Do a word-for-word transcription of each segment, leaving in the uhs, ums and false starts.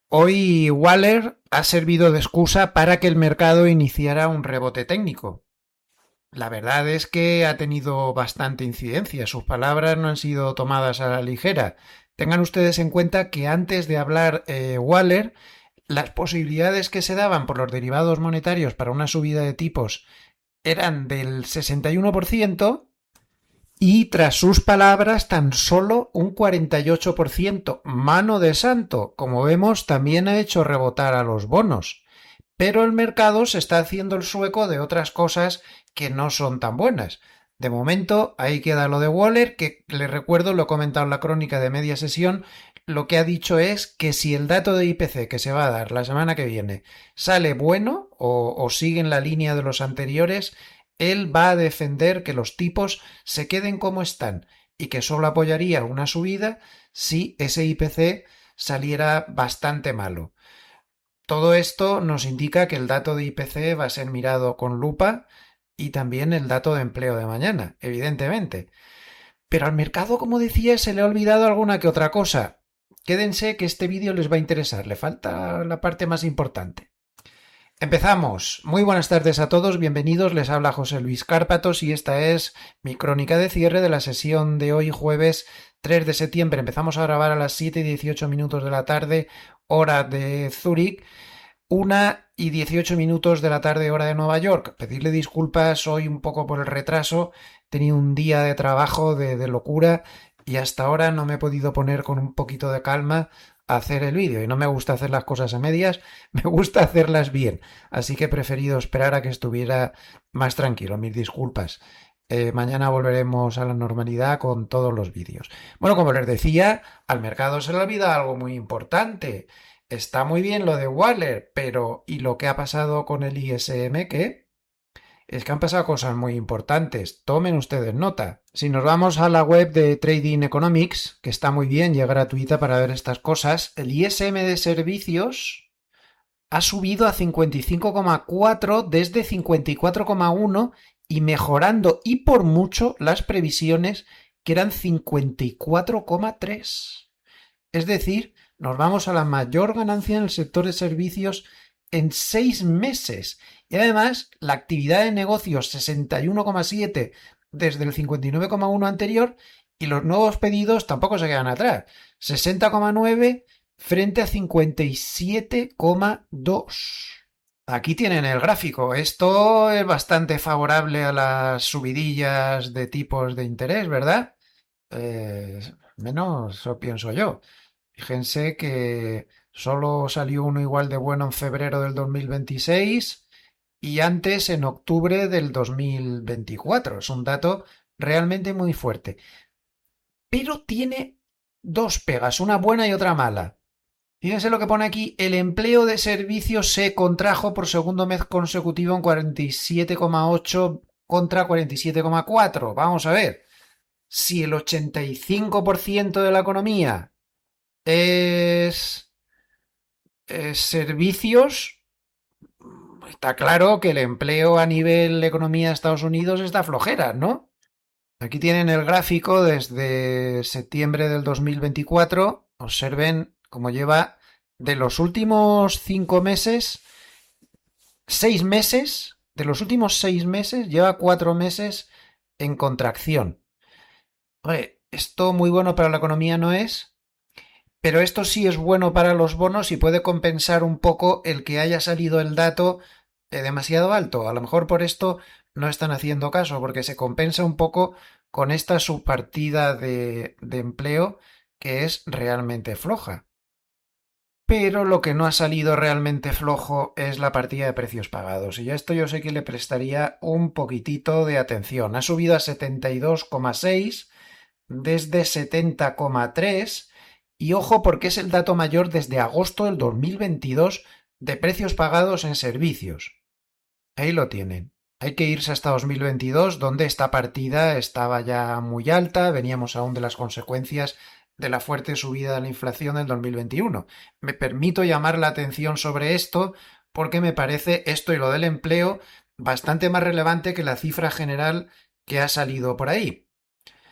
Hoy Waller ha servido de excusa para que el mercado iniciara un rebote técnico. La verdad es que ha tenido bastante incidencia, sus palabras no han sido tomadas a la ligera. Tengan ustedes en cuenta que antes de hablar eh, Waller, las posibilidades que se daban por los derivados monetarios para una subida de tipos eran del sesenta y uno por ciento y tras sus palabras tan solo un cuarenta y ocho por ciento. Mano de santo, como vemos, también ha hecho rebotar a los bonos. Pero el mercado se está haciendo el sueco de otras cosas que no son tan buenas. De momento, ahí queda lo de Waller, que les recuerdo, lo he comentado en la crónica de media sesión, lo que ha dicho es que si el dato de I P C que se va a dar la semana que viene sale bueno o, o sigue en la línea de los anteriores, él va a defender que los tipos se queden como están y que solo apoyaría una subida si ese I P C saliera bastante malo. Todo esto nos indica que el dato de I P C va a ser mirado con lupa y también el dato de empleo de mañana, evidentemente. Pero al mercado, como decía, se le ha olvidado alguna que otra cosa. Quédense que este vídeo les va a interesar, le falta la parte más importante. Empezamos. Muy buenas tardes a todos, bienvenidos, les habla José Luis Cárpatos y esta es mi crónica de cierre de la sesión de hoy jueves tres de septiembre. Empezamos a grabar a las siete y dieciocho minutos de la tarde, hora de Zúrich, una y dieciocho minutos de la tarde, hora de Nueva York. Pedirle disculpas hoy un poco por el retraso, he tenido un día de trabajo de, de locura y hasta ahora no me he podido poner con un poquito de calma a hacer el vídeo y no me gusta hacer las cosas a medias, me gusta hacerlas bien, así que he preferido esperar a que estuviera más tranquilo. Mis disculpas. Eh, mañana volveremos a la normalidad con todos los vídeos. Bueno, como les decía, al mercado se le olvida algo muy importante. Está muy bien lo de Waller, pero ¿y lo que ha pasado con el I S M qué? Es que han pasado cosas muy importantes. Tomen ustedes nota. Si nos vamos a la web de Trading Economics, que está muy bien y es gratuita para ver estas cosas, el I S M de servicios ha subido a cincuenta y cinco coma cuatro desde cincuenta y cuatro coma uno y mejorando y por mucho las previsiones que eran cincuenta y cuatro coma tres. Es decir, nos vamos a la mayor ganancia en el sector de servicios en seis meses. Y además, la actividad de negocios sesenta y uno coma siete desde el cincuenta y nueve coma uno anterior y los nuevos pedidos tampoco se quedan atrás. sesenta coma nueve frente a cincuenta y siete coma dos. Aquí tienen el gráfico. Esto es bastante favorable a las subidillas de tipos de interés, ¿verdad? Eh, menos eso pienso yo. Fíjense que solo salió uno igual de bueno en febrero del dos mil veintiséis y antes en octubre del dos mil veinticuatro. Es un dato realmente muy fuerte. Pero tiene dos pegas, una buena y otra mala. Fíjense lo que pone aquí, el empleo de servicios se contrajo por segundo mes consecutivo en cuarenta y siete coma ocho contra cuarenta y siete coma cuatro. Vamos a ver, si el ochenta y cinco por ciento de la economía es, es servicios, está claro que el empleo a nivel economía de Estados Unidos está flojera, ¿no? Aquí tienen el gráfico desde septiembre del dos mil veinticuatro. Observen cómo lleva de los últimos cinco meses, seis meses, de los últimos seis meses, lleva cuatro meses en contracción. Oye, esto muy bueno para la economía no es, pero esto sí es bueno para los bonos y puede compensar un poco el que haya salido el dato eh, demasiado alto. A lo mejor por esto no están haciendo caso, porque se compensa un poco con esta subpartida de, de empleo que es realmente floja. Pero lo que no ha salido realmente flojo es la partida de precios pagados. Y a esto yo sé que le prestaría un poquitito de atención. Ha subido a setenta y dos coma seis desde setenta coma tres. Y ojo porque es el dato mayor desde agosto del dos mil veintidós de precios pagados en servicios. Ahí lo tienen. Hay que irse hasta dos mil veintidós, donde esta partida estaba ya muy alta, veníamos aún de las consecuencias de la fuerte subida de la inflación del dos mil veintiuno. Me permito llamar la atención sobre esto porque me parece esto y lo del empleo bastante más relevante que la cifra general que ha salido por ahí.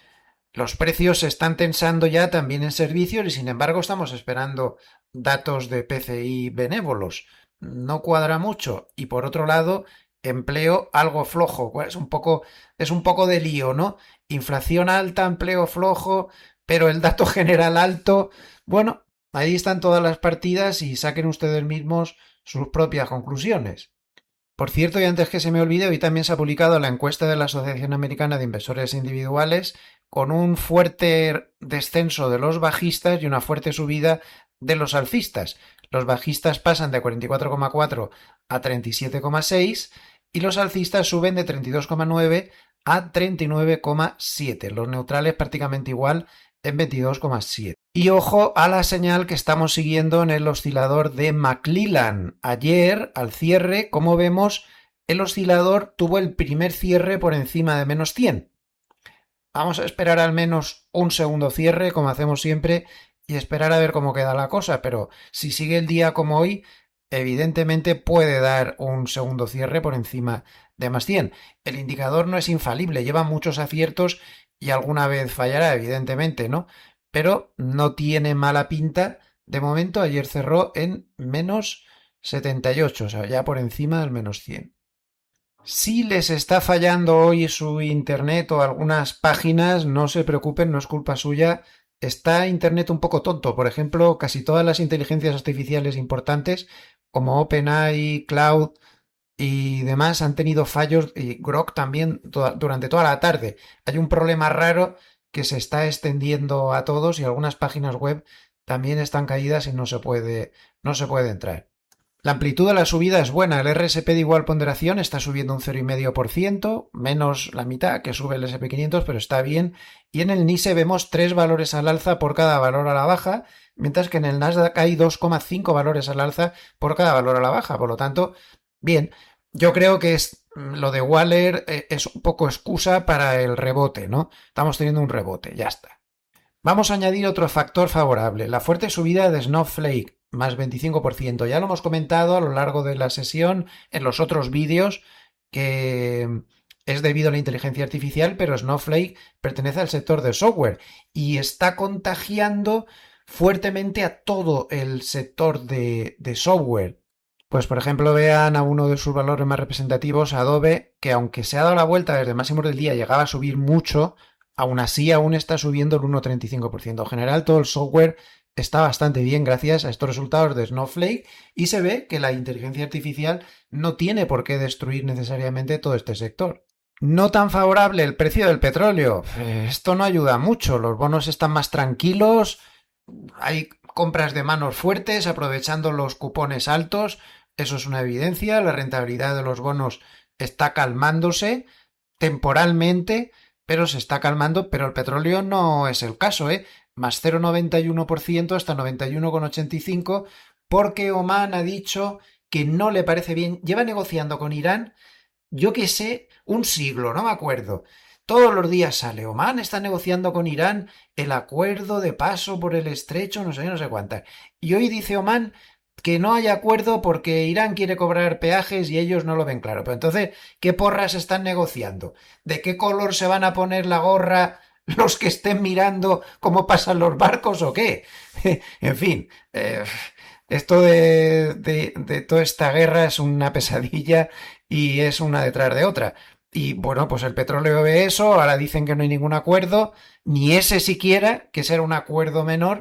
Los precios se están tensando ya también en servicios y sin embargo estamos esperando datos de P C I benévolos. No cuadra mucho. Y por otro lado, empleo algo flojo. Es un poco, es un poco de lío, ¿no? Inflación alta, empleo flojo, pero el dato general alto. Bueno, ahí están todas las partidas y saquen ustedes mismos sus propias conclusiones. Por cierto, y antes que se me olvide, hoy también se ha publicado la encuesta de la Asociación Americana de Inversores Individuales con un fuerte descenso de los bajistas y una fuerte subida de los alcistas. Los bajistas pasan de cuarenta y cuatro coma cuatro a treinta y siete coma seis y los alcistas suben de treinta y dos coma nueve a treinta y nueve coma siete. Los neutrales prácticamente igual en veintidós coma siete. Y ojo a la señal que estamos siguiendo en el oscilador de McClellan. Ayer, al cierre, como vemos, el oscilador tuvo el primer cierre por encima de menos cien. Vamos a esperar al menos un segundo cierre, como hacemos siempre, y esperar a ver cómo queda la cosa, pero si sigue el día como hoy, evidentemente puede dar un segundo cierre por encima de más cien. El indicador no es infalible, lleva muchos aciertos y alguna vez fallará, evidentemente, ¿no? Pero no tiene mala pinta. De momento, ayer cerró en menos setenta y ocho, o sea, ya por encima del menos cien. Si les está fallando hoy su internet o algunas páginas, no se preocupen, no es culpa suya. Está internet un poco tonto. Por ejemplo, casi todas las inteligencias artificiales importantes, como OpenAI, Cloud y demás, han tenido fallos, y Grok también toda, durante toda la tarde. Hay un problema raro que se está extendiendo a todos y algunas páginas web también están caídas y no se puede, no se puede entrar. La amplitud de la subida es buena. El R S P de igual ponderación está subiendo un cero coma cinco por ciento, menos la mitad que sube el S and P quinientos, pero está bien. Y en el NISE vemos tres valores al alza por cada valor a la baja, mientras que en el Nasdaq hay dos coma cinco valores al alza por cada valor a la baja. Por lo tanto, bien. Yo creo que es lo de Waller es un poco excusa para el rebote, ¿no? Estamos teniendo un rebote, ya está. Vamos a añadir otro factor favorable, la fuerte subida de Snowflake, más veinticinco por ciento. Ya lo hemos comentado a lo largo de la sesión en los otros vídeos, que es debido a la inteligencia artificial, pero Snowflake pertenece al sector de software y está contagiando fuertemente a todo el sector de, de software. Pues por ejemplo vean a uno de sus valores más representativos, Adobe, que aunque se ha dado la vuelta desde máximos del día, llegaba a subir mucho, aún así aún está subiendo el uno coma treinta y cinco por ciento. En general todo el software está bastante bien gracias a estos resultados de Snowflake y se ve que la inteligencia artificial no tiene por qué destruir necesariamente todo este sector. No tan favorable el precio del petróleo. Esto no ayuda mucho, los bonos están más tranquilos, hay compras de manos fuertes aprovechando los cupones altos. Eso es una evidencia, la rentabilidad de los bonos está calmándose temporalmente, pero se está calmando, pero el petróleo no es el caso, ¿eh? Más cero coma noventa y uno por ciento hasta noventa y uno coma ochenta y cinco por ciento, porque Oman ha dicho que no le parece bien, lleva negociando con Irán, yo que sé, un siglo, no me acuerdo. Todos los días sale, Oman está negociando con Irán el acuerdo de paso por el estrecho, no sé, no sé cuántas. Y hoy dice Oman que no hay acuerdo porque Irán quiere cobrar peajes y ellos no lo ven claro. Pero entonces, ¿qué porras están negociando? ¿De qué color se van a poner la gorra los que estén mirando cómo pasan los barcos o qué? En fin, eh, esto de, de, de toda esta guerra es una pesadilla y es una detrás de otra. Y bueno, pues el petróleo ve eso, ahora dicen que no hay ningún acuerdo, ni ese siquiera, que será un acuerdo menor,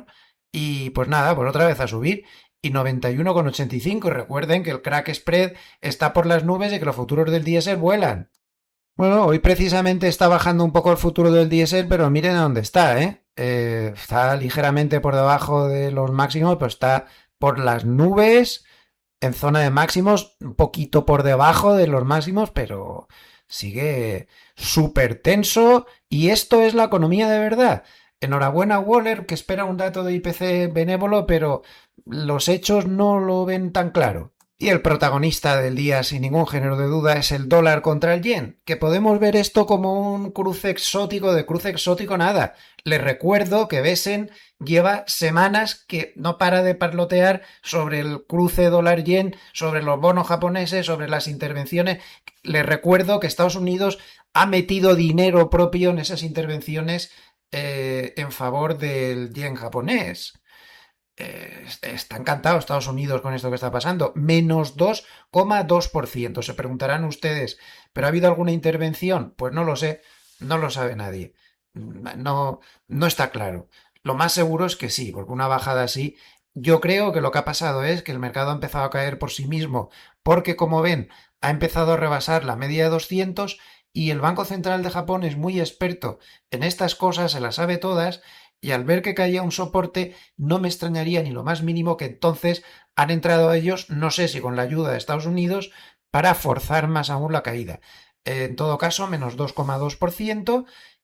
y pues nada, pues otra vez a subir. Y noventa y uno coma ochenta y cinco, y recuerden que el crack spread está por las nubes y que los futuros del diésel vuelan. Bueno, hoy precisamente está bajando un poco el futuro del diésel, pero miren a dónde está, ¿eh? eh está ligeramente por debajo de los máximos, pero está por las nubes, en zona de máximos, un poquito por debajo de los máximos, pero sigue súper tenso y esto es la economía de verdad. Enhorabuena Waller, que espera un dato de I P C benévolo, pero los hechos no lo ven tan claro. Y el protagonista del día, sin ningún género de duda, es el dólar contra el yen, que podemos ver esto como un cruce exótico, de cruce exótico nada. Les recuerdo que Besen lleva semanas que no para de parlotear sobre el cruce dólar-yen, sobre los bonos japoneses, sobre las intervenciones. Les recuerdo que Estados Unidos ha metido dinero propio en esas intervenciones eh, en favor del yen japonés. Eh, está encantado Estados Unidos con esto que está pasando. Menos dos coma dos por ciento. Se preguntarán ustedes, ¿pero ha habido alguna intervención? Pues no lo sé, no lo sabe nadie. No, no está claro. Lo más seguro es que sí, porque una bajada así, yo creo que lo que ha pasado es que el mercado ha empezado a caer por sí mismo, porque como ven, ha empezado a rebasar la media de doscientos y el Banco Central de Japón es muy experto en estas cosas, se las sabe todas, y al ver que caía un soporte, no me extrañaría ni lo más mínimo que entonces han entrado ellos, no sé si con la ayuda de Estados Unidos, para forzar más aún la caída. En todo caso, menos dos coma dos por ciento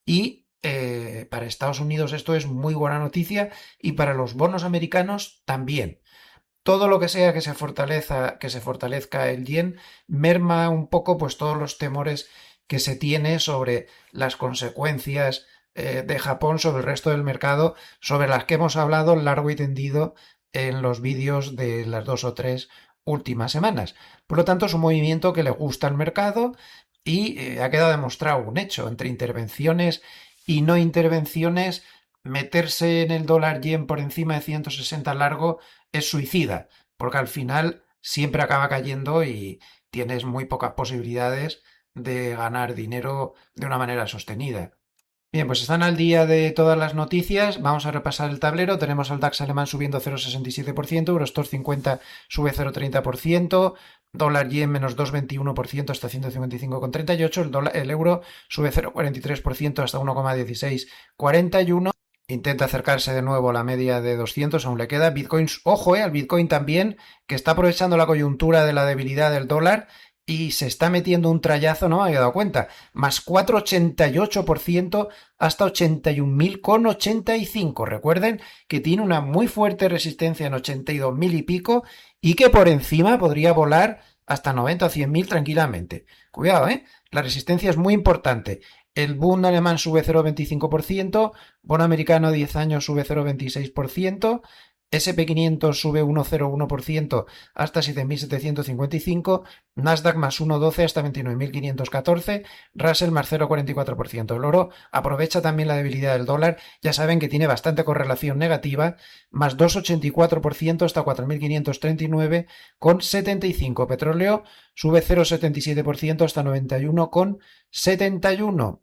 y eh, para Estados Unidos esto es muy buena noticia y para los bonos americanos también. Todo lo que sea que se fortaleza, que se fortalezca el yen merma un poco pues todos los temores que se tiene sobre las consecuencias eh, de Japón sobre el resto del mercado, sobre las que hemos hablado largo y tendido en los vídeos de las dos o tres últimas semanas. Por lo tanto, es un movimiento que le gusta al mercado y eh, ha quedado demostrado un hecho entre intervenciones y no intervenciones. Meterse en el dólar yen por encima de ciento sesenta largo es suicida, porque al final siempre acaba cayendo y tienes muy pocas posibilidades de ganar dinero de una manera sostenida. Bien, pues están al día de todas las noticias. Vamos a repasar el tablero. Tenemos al DAX alemán subiendo cero coma sesenta y siete por ciento, Eurostoxx cincuenta sube cero coma treinta por ciento, dólar yen menos dos coma veintiuno por ciento hasta ciento cincuenta y cinco coma treinta y ocho, el, dólar, el euro sube cero coma cuarenta y tres por ciento hasta uno coma dieciséis cuarenta y uno. Intenta acercarse de nuevo a la media de doscientos, aún le queda. Bitcoin, ojo, eh, al Bitcoin también, que está aprovechando la coyuntura de la debilidad del dólar y se está metiendo un trayazo, no me había dado cuenta, más cuatro coma ochenta y ocho por ciento hasta ochenta y un mil con ochenta y cinco. Recuerden que tiene una muy fuerte resistencia en ochenta y dos mil y pico y que por encima podría volar hasta noventa o cien mil tranquilamente. Cuidado, ¿eh? La resistencia es muy importante. El Bund alemán sube cero coma veinticinco por ciento, bono americano diez años sube cero coma veintiséis por ciento, ese and pe quinientos sube uno coma cero uno por ciento hasta siete mil setecientos cincuenta y cinco, Nasdaq más uno coma doce hasta veintinueve mil quinientos catorce, Russell más cero coma cuarenta y cuatro por ciento. El oro aprovecha también la debilidad del dólar, ya saben que tiene bastante correlación negativa, más dos coma ochenta y cuatro por ciento hasta cuatro mil quinientos treinta y nueve con setenta y cinco. Petróleo sube cero coma setenta y siete por ciento hasta noventa y uno con setenta y uno.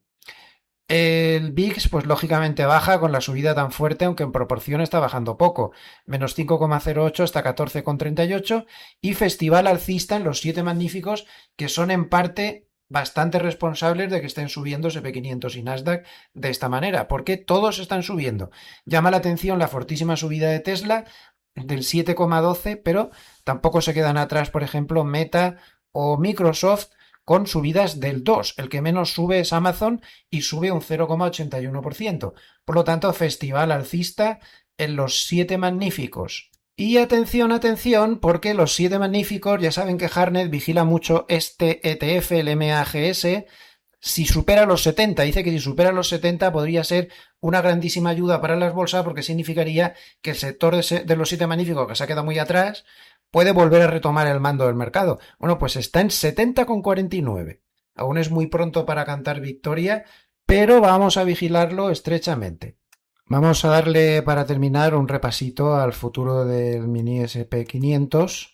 El V I X, pues lógicamente baja con la subida tan fuerte, aunque en proporción está bajando poco, menos cinco coma cero ocho hasta catorce coma treinta y ocho, y festival alcista en los siete magníficos, que son en parte bastante responsables de que estén subiendo ese pe quinientos y Nasdaq de esta manera, porque todos están subiendo. Llama la atención la fortísima subida de Tesla del siete coma doce, pero tampoco se quedan atrás, por ejemplo, Meta o Microsoft, con subidas del dos. El que menos sube es Amazon y sube un cero coma ochenta y uno por ciento. Por lo tanto, festival alcista en los siete magníficos. Y atención, atención, porque los siete magníficos, ya saben que Harnett vigila mucho este E T F, el M A G S. Si supera los setenta, dice que si supera los setenta podría ser una grandísima ayuda para las bolsas, porque significaría que el sector de los siete magníficos, que se ha quedado muy atrás, puede volver a retomar el mando del mercado. Bueno, pues está en setenta coma cuarenta y nueve. Aún es muy pronto para cantar victoria, pero vamos a vigilarlo estrechamente. Vamos a darle, para terminar, un repasito al futuro del mini ese and pe quinientos.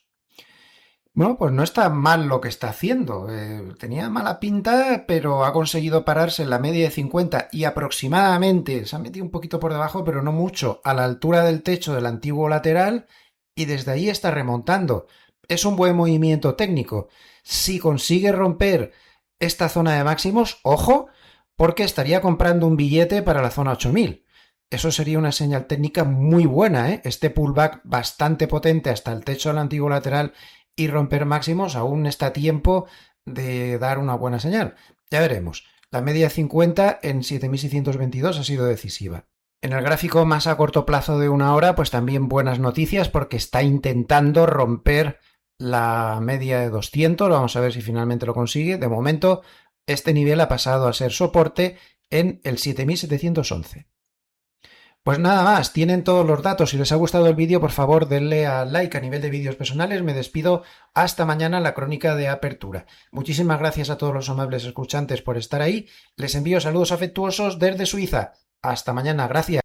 Bueno, pues no está mal lo que está haciendo. Eh, tenía mala pinta, pero ha conseguido pararse en la media de cincuenta y aproximadamente, se ha metido un poquito por debajo, pero no mucho, a la altura del techo del antiguo lateral, y desde ahí está remontando. Es un buen movimiento técnico. Si consigue romper esta zona de máximos, ojo, porque estaría comprando un billete para la zona ocho mil. Eso sería una señal técnica muy buena, ¿eh? Este pullback bastante potente hasta el techo del antiguo lateral y romper máximos aún está a tiempo de dar una buena señal. Ya veremos. La media cincuenta en siete mil seiscientos veintidós ha sido decisiva. En el gráfico más a corto plazo de una hora, pues también buenas noticias porque está intentando romper la media de doscientos. Vamos a ver si finalmente lo consigue. De momento, este nivel ha pasado a ser soporte en el siete mil setecientos once. Pues nada más, tienen todos los datos. Si les ha gustado el vídeo, por favor denle a like. A nivel de vídeos personales, me despido hasta mañana en la crónica de apertura. Muchísimas gracias a todos los amables escuchantes por estar ahí. Les envío saludos afectuosos desde Suiza. Hasta mañana, gracias.